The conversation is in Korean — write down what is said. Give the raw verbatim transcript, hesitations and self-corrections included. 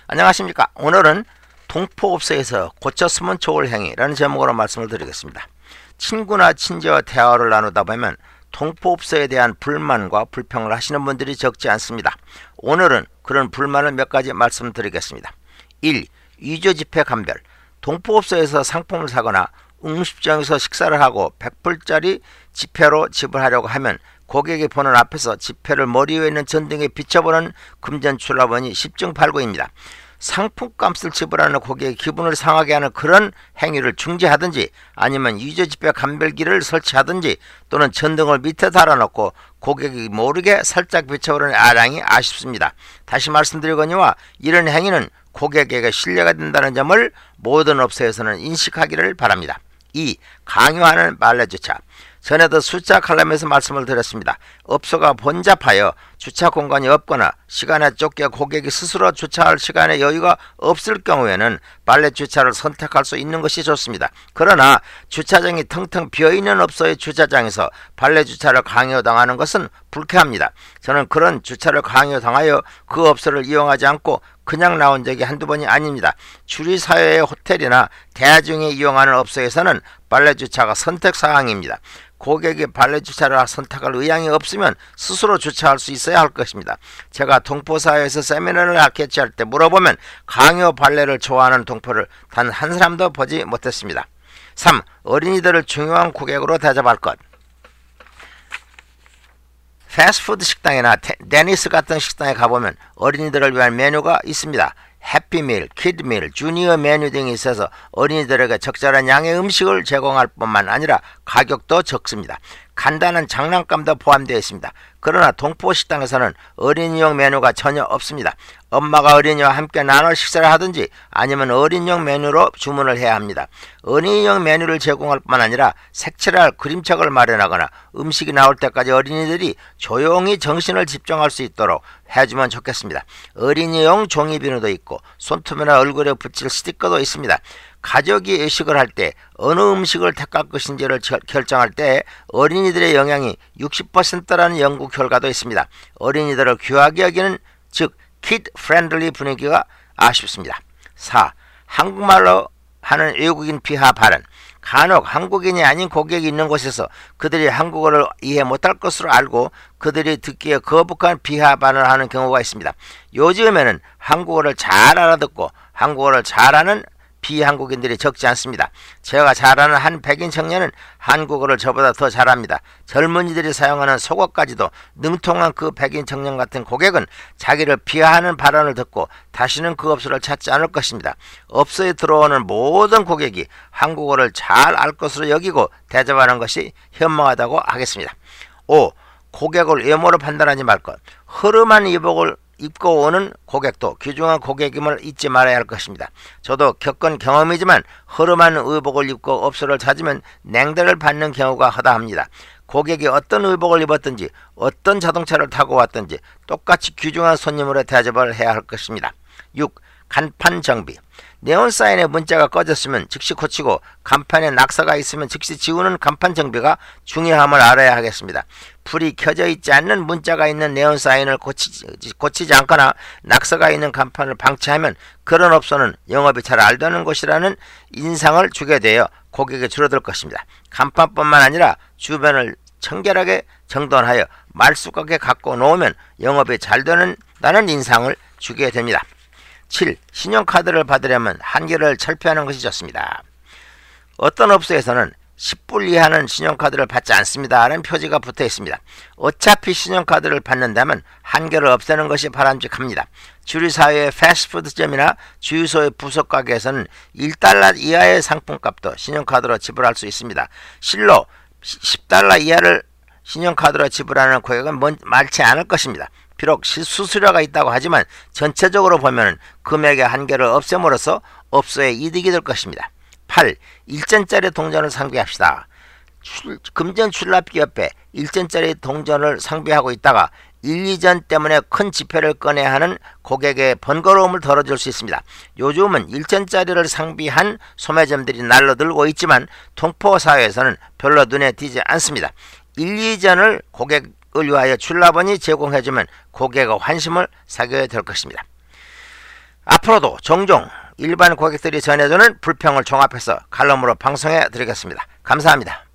안녕하십니까. 오늘은 동포업소에서 고쳤으면 좋을 행위라는 제목으로 말씀을 드리겠습니다. 친구나 친지와 대화를 나누다 보면 동포업소에 대한 불만과 불평을 하시는 분들이 적지 않습니다. 오늘은 그런 불만을 몇 가지 말씀드리겠습니다. 일. 위조지폐 감별. 동포업소에서 상품을 사거나 음식점에서 식사를 하고 백 불짜리 지폐로 지불하려고 하면 고객이 보는 앞에서 지폐를 머리 위에 있는 전등에 비춰보는 금전출납원이 십중팔구입니다. 상품값을 지불하는 고객의 기분을 상하게 하는 그런 행위를 중지하든지 아니면 위조지폐 감별기를 설치하든지 또는 전등을 밑에 달아놓고 고객이 모르게 살짝 비춰보는 아량이 아쉽습니다. 다시 말씀드리거니와 이런 행위는 고객에게 신뢰가 된다는 점을 모든 업소에서는 인식하기를 바랍니다. 이. 강요하는 말레주차. 전에도 숫자 칼럼에서 말씀을 드렸습니다. 업소가 번잡하여 주차 공간이 없거나 시간에 쫓겨 고객이 스스로 주차할 시간에 여유가 없을 경우에는 발렛 주차를 선택할 수 있는 것이 좋습니다. 그러나 주차장이 텅텅 비어있는 업소의 주차장에서 발렛 주차를 강요당하는 것은 불쾌합니다. 저는 그런 주차를 강요당하여 그 업소를 이용하지 않고 그냥 나온 적이 한두 번이 아닙니다. 주류사회의 호텔이나 대중이 이용하는 업소에서는 발렛 주차가 선택사항입니다. 고객이 발렛 주차를 선택할 의향이 없으면 스스로 주차할 수 있어야 할 것입니다. 제가 동포사회에서 세미나를 개최할 때 물어보면 강요 발렛을 좋아하는 동포를 단 한 사람도 보지 못했습니다. 삼. 어린이들을 중요한 고객으로 대접할 것. 패스트푸드 식당이나 데니스 같은 식당에 가보면 어린이들을 위한 메뉴가 있습니다. 해피밀, 키드밀, 주니어 메뉴 등이 있어서 어린이들에게 적절한 양의 음식을 제공할 뿐만 아니라 가격도 적습니다. 간단한 장난감도 포함되어 있습니다. 그러나 동포식당에서는 어린이용 메뉴가 전혀 없습니다. 엄마가 어린이와 함께 나눠 식사를 하든지 아니면 어린이용 메뉴로 주문을 해야 합니다. 어린이용 메뉴를 제공할 뿐만 아니라 색칠할 그림책을 마련하거나 음식이 나올 때까지 어린이들이 조용히 정신을 집중할 수 있도록 해주면 좋겠습니다. 어린이용 종이비누도 있고 손톱이나 얼굴에 붙일 스티커도 있습니다. 가족이 외식을 할 때 어느 음식을 택할 것인지를 결정할 때 어린이들의 영향이 육십 퍼센트라는 연구 결과도 있습니다. 어린이들을 귀하게 여기는 즉 키드 프렌들리 분위기가 아쉽습니다. 사. 한국말로 하는 외국인 비하 발언. 간혹 한국인이 아닌 고객이 있는 곳에서 그들이 한국어를 이해 못할 것으로 알고 그들이 듣기에 거북한 비하 발언을 하는 경우가 있습니다. 요즘에는 한국어를 잘 알아듣고 한국어를 잘하는 비한국인들이 적지 않습니다. 제가 잘 아는 한 백인 청년은 한국어를 저보다 더 잘합니다. 젊은이들이 사용하는 속어까지도 능통한 그 백인 청년 같은 고객은 자기를 비하하는 발언을 듣고 다시는 그 업소를 찾지 않을 것입니다. 업소에 들어오는 모든 고객이 한국어를 잘 알 것으로 여기고 대접하는 것이 현명하다고 하겠습니다. 오. 고객을 외모로 판단하지 말 것. 흐름한 의복을 입고 오는 고객도 귀중한 고객임을 잊지 말아야 할 것입니다. 저도 겪은 경험이지만 흐름한 의복을 입고 업소를 찾으면 냉대를 받는 경우가 허다합니다. 고객이 어떤 의복을 입었든지 어떤 자동차를 타고 왔든지 똑같이 귀중한 손님으로 대접을 해야 할 것입니다. 육. 간판 정비. 네온사인에 문자가 꺼졌으면 즉시 고치고 간판에 낙서가 있으면 즉시 지우는 간판 정비가 중요함을 알아야 하겠습니다. 불이 켜져 있지 않는 문자가 있는 네온사인을 고치지, 고치지 않거나 낙서가 있는 간판을 방치하면 그런 업소는 영업이 잘 안 되는 곳이라는 인상을 주게 되어 고객이 줄어들 것입니다. 간판뿐만 아니라 주변을 청결하게 정돈하여 말쑥하게 갖고 놓으면 영업이 잘 된다는 인상을 주게 됩니다. 칠. 신용카드를 받으려면 한계를 철폐하는 것이 좋습니다. 어떤 업소에서는 십 불 이하는 신용카드를 받지 않습니다 라는 표지가 붙어 있습니다. 어차피 신용카드를 받는다면 한계를 없애는 것이 바람직합니다. 주류사회의 패스트푸드점이나 주유소의 부속가게에서는 일 달러 이하의 상품값도 신용카드로 지불할 수 있습니다. 실로 십 달러 이하를 신용카드로 지불하는 고객은 많지 않을 것입니다. 비록 수수료가 있다고 하지만 전체적으로 보면 금액의 한계를 없앰으로써 업소에 이득이 될 것입니다. 팔. 일전짜리 동전을 상비합시다. 출, 금전 출납기 옆에 일전짜리 동전을 상비하고 있다가 일, 이 전 때문에 큰 지폐를 꺼내야 하는 고객의 번거로움을 덜어줄 수 있습니다. 요즘은 일전짜리를 상비한 소매점들이 날로들고 있지만 동포사회에서는 별로 눈에 띄지 않습니다. 일, 이 전을 고객 을 위하여 출납원이 제공해주면 고객의 환심을 사게 될 것입니다. 앞으로도 종종 일반 고객들이 전해주는 불평을 종합해서 칼럼으로 방송해 드리겠습니다. 감사합니다.